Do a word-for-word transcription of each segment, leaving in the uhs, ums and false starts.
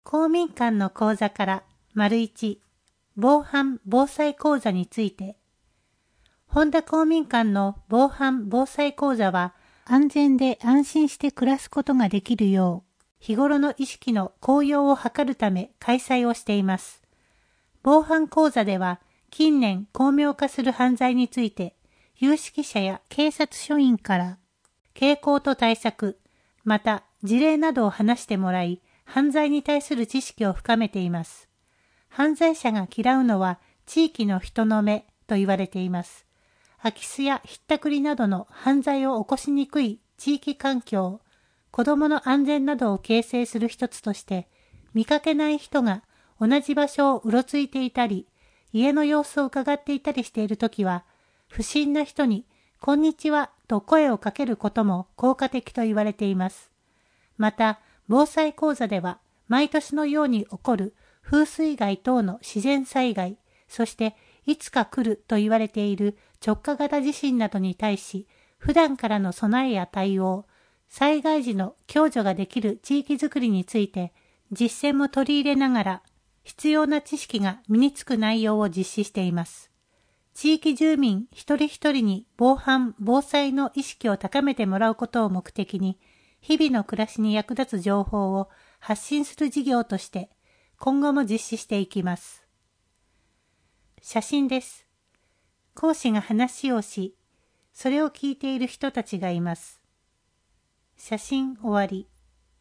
公民館の講座から丸いち、防犯・防災講座について。本田公民館の防犯・防災講座は、安全で安心して暮らすことができるよう、日頃の意識の向上を図るため開催をしています。防犯講座では、近年巧妙化する犯罪について、有識者や警察署員から傾向と対策、また事例などを話してもらい、犯罪に対する知識を深めています。犯罪者が嫌うのは地域の人の目と言われています。空き巣やひったくりなどの犯罪を起こしにくい地域環境、子どもの安全などを形成する一つとして、見かけない人が同じ場所をうろついていたり、家の様子を伺っていたりしているときは、不審な人にこんにちはと声をかけることも効果的と言われています。また、防災講座では、毎年のように起こる風水害等の自然災害、そしていつか来ると言われている直下型地震などに対し、普段からの備えや対応、災害時の共助ができる地域づくりについて、実践も取り入れながら、必要な知識が身につく内容を実施しています。地域住民一人一人に防犯・防災の意識を高めてもらうことを目的に、日々の暮らしに役立つ情報を発信する事業として、今後も実施していきます。写真です。講師が話をし、それを聞いている人たちがいます。写真終わり。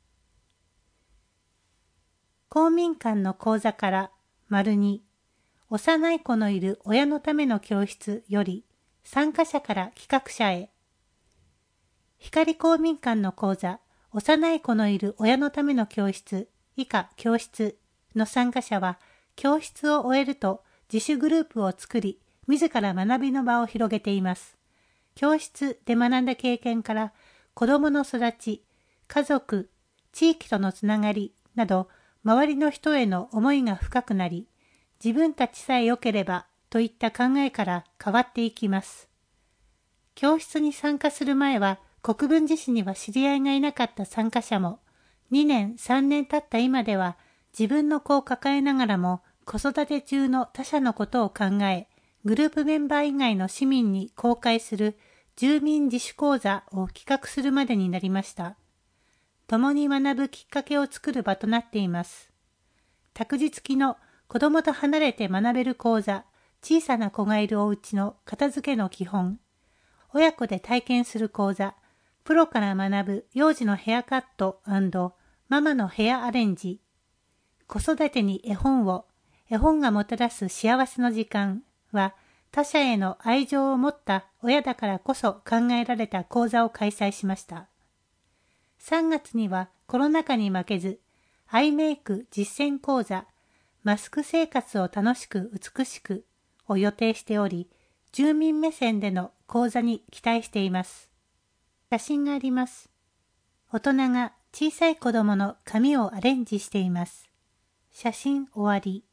公民館の講座から丸に、幼い子のいる親のための教室より参加者から企画者へ。光公民館の講座、幼い子のいる親のための教室、以下教室の参加者は、教室を終えると自主グループを作り、自ら学びの場を広げています。教室で学んだ経験から、子どもの育ち、家族、地域とのつながりなど、周りの人への思いが深くなり、自分たちさえ良ければといった考えから変わっていきます。教室に参加する前は、国分寺市には知り合いがいなかった参加者も、にねん、さんねん経った今では、自分の子を抱えながらも、子育て中の他者のことを考え、グループメンバー以外の市民に公開する住民自主講座を企画するまでになりました。共に学ぶきっかけを作る場となっています。託児付きの子供と離れて学べる講座、小さな子がいるお家の片付けの基本、親子で体験する講座、プロから学ぶ幼児のヘアカット&ママのヘアアレンジ、子育てに絵本を、絵本がもたらす幸せの時間は、他者への愛情を持った親だからこそ考えられた講座を開催しました。さんがつにはコロナ禍に負けず、アイメイク実践講座、マスク生活を楽しく美しくを予定しており、住民目線での講座に期待しています。写真があります。大人が小さい子供の髪をアレンジしています。写真終わり。